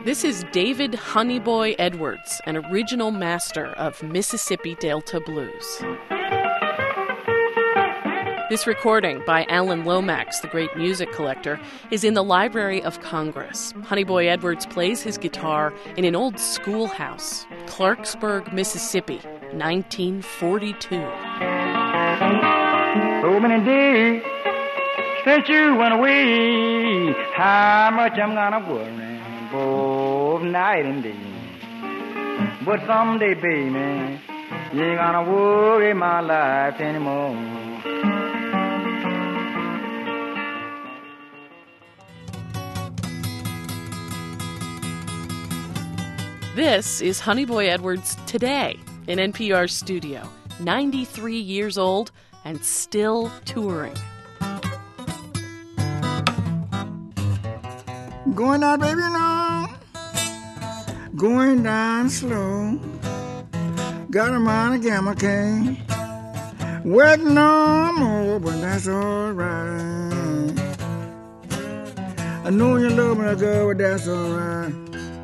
This is David Honeyboy Edwards, an original master of Mississippi Delta blues. This recording by Alan Lomax, the great music collector, is in the Library of Congress. Honeyboy Edwards plays his guitar in an old schoolhouse, Clarksburg, Mississippi, 1942. So many days since you went away, how much I'm gonna worry both night and day. But someday, baby, you ain't gonna worry my life anymore. This is Honeyboy Edwards today in NPR's studio, 93 years old and still touring. Going out, baby, now. Going down slow. Got a mind a gamma cane. Waiting on more, but that's alright. I know you love me, girl, but that's alright.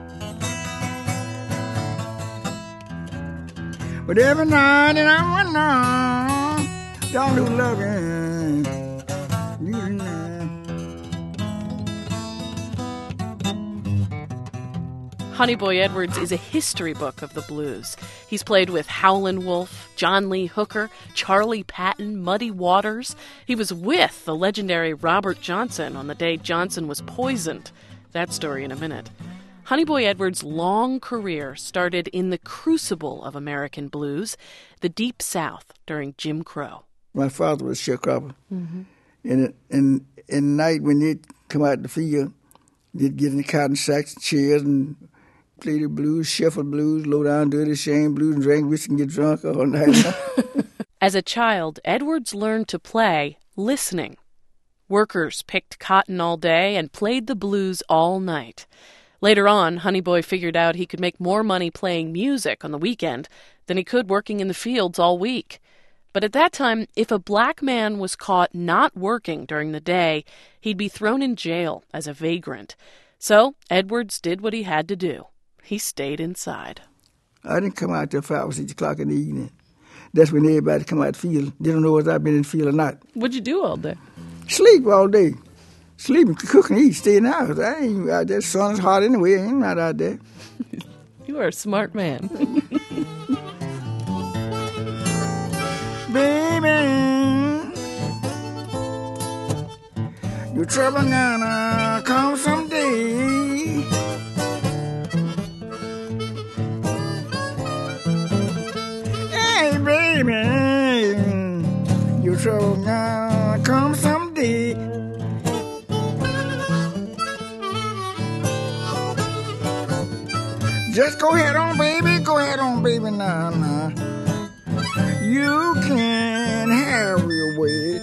But every night and I'm wondering, don't do loving. You know. Honeyboy Edwards is a history book of the blues. He's played with Howlin' Wolf, John Lee Hooker, Charlie Patton, Muddy Waters. He was with the legendary Robert Johnson on the day Johnson was poisoned. That story in a minute. Honeyboy Edwards' long career started in the crucible of American blues, the Deep South during Jim Crow. My father was a sharecropper. Mm-hmm. And at night when they'd come out the field, they'd get in the cotton sacks and chairs and play the blues, shuffle blues, low down dirty shame blues, and drink whiskey and get drunk all night. As a child, Edwards learned to play listening. Workers picked cotton all day and played the blues all night. Later on, Honeyboy figured out he could make more money playing music on the weekend than he could working in the fields all week. But at that time, if a black man was caught not working during the day, he'd be thrown in jail as a vagrant. So Edwards did what he had to do. He stayed inside. I didn't come out till 5 or 6 o'clock in the evening. That's when everybody come out the field. They don't know whether I've been in the field or not. What'd you do all day? Sleep all day. Sleep, cook and eat, stay in the house. I ain't out there. The sun is hot anyway. I ain't not out there. You are a smart man. Baby, your trouble gonna come someday. Hey, baby, your trouble gonna come someday. Just go ahead on, baby, now. You can have your way.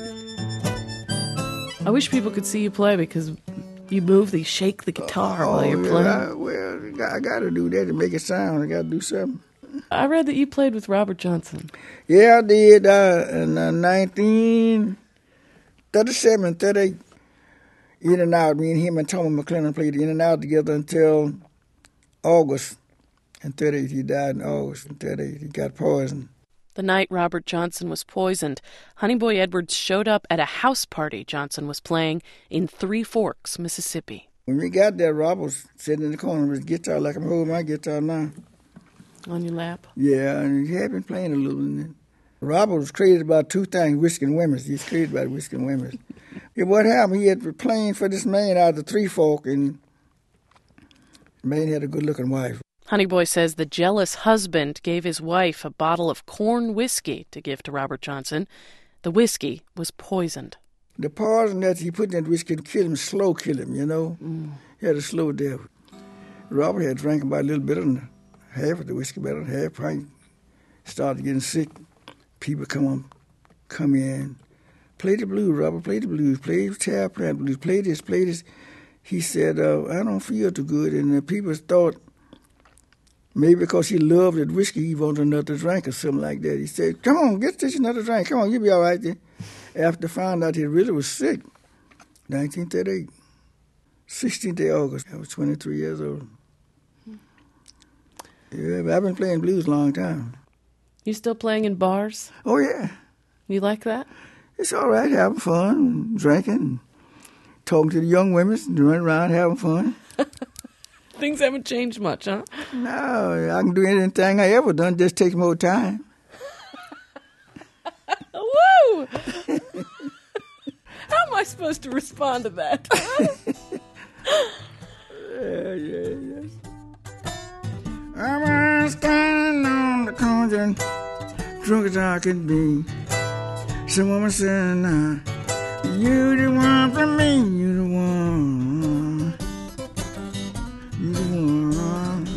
I wish people could see you play because you shake the guitar while you're playing. I got to do that to make it sound. I got to do something. I read that you played with Robert Johnson. Yeah, I did in 1937, 38. In and out. Me and him and Tommy McClennan played in and out together until August. In 38, he died in August. In 38, he got poisoned. The night Robert Johnson was poisoned, Honeyboy Edwards showed up at a house party Johnson was playing in Three Forks, Mississippi. When we got there, Robert was sitting in the corner with his guitar like I'm holding my guitar now. On your lap? Yeah, and he had been playing a little. And Robert was crazy about two things, whiskey and women. He's crazy about whiskey and women. What happened, he had been playing for this man out of the Three Forks, and the man had a good-looking wife. Honeyboy says the jealous husband gave his wife a bottle of corn whiskey to give to Robert Johnson. The whiskey was poisoned. The poison that he put in that whiskey killed him, slow kill him, you know. He had a slow death. Robert had drank about a little bit of half of the whiskey, better than half pint. Started getting sick. People come in. Play the blues, Robert, play the blues. Play Child Plant blues, play this. He said, I don't feel too good. And the people thought, maybe because he loved that whiskey, he wanted another drink or something like that. He said, come on, get this another drink. Come on, you'll be all right then. After found out he really was sick, 1938, 16th day August, I was 23 years old. Yeah, but I've been playing blues a long time. You still playing in bars? Oh, yeah. You like that? It's all right, having fun, drinking, talking to the young women, running around having fun. Things haven't changed much, huh? No, I can do anything I ever done, just takes more time. Woo! How am I supposed to respond to that? Yes. I'm standing on the corner, drunk as I can be. Some woman said, nah, you the one for me, you the one. You the one.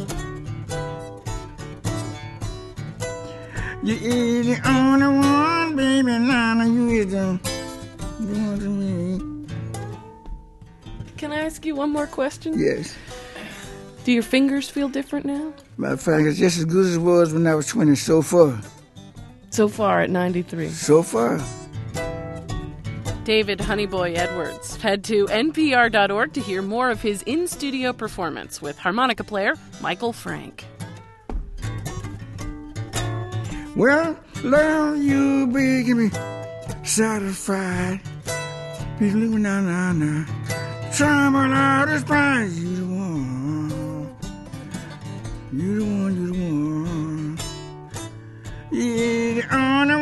You is the only one, baby, now you is the one to me. Can I ask you one more question? Yes. Do your fingers feel different now? My fingers just as good as it was when I was 20, so far. So far at 93. So far. David Honeyboy Edwards. Head to npr.org to hear more of his in-studio performance with harmonica player Michael Frank. Well, love you, baby, me satisfied. People look me now. Try my loudest prize. You the one. You the one, you the one. Yeah, the honor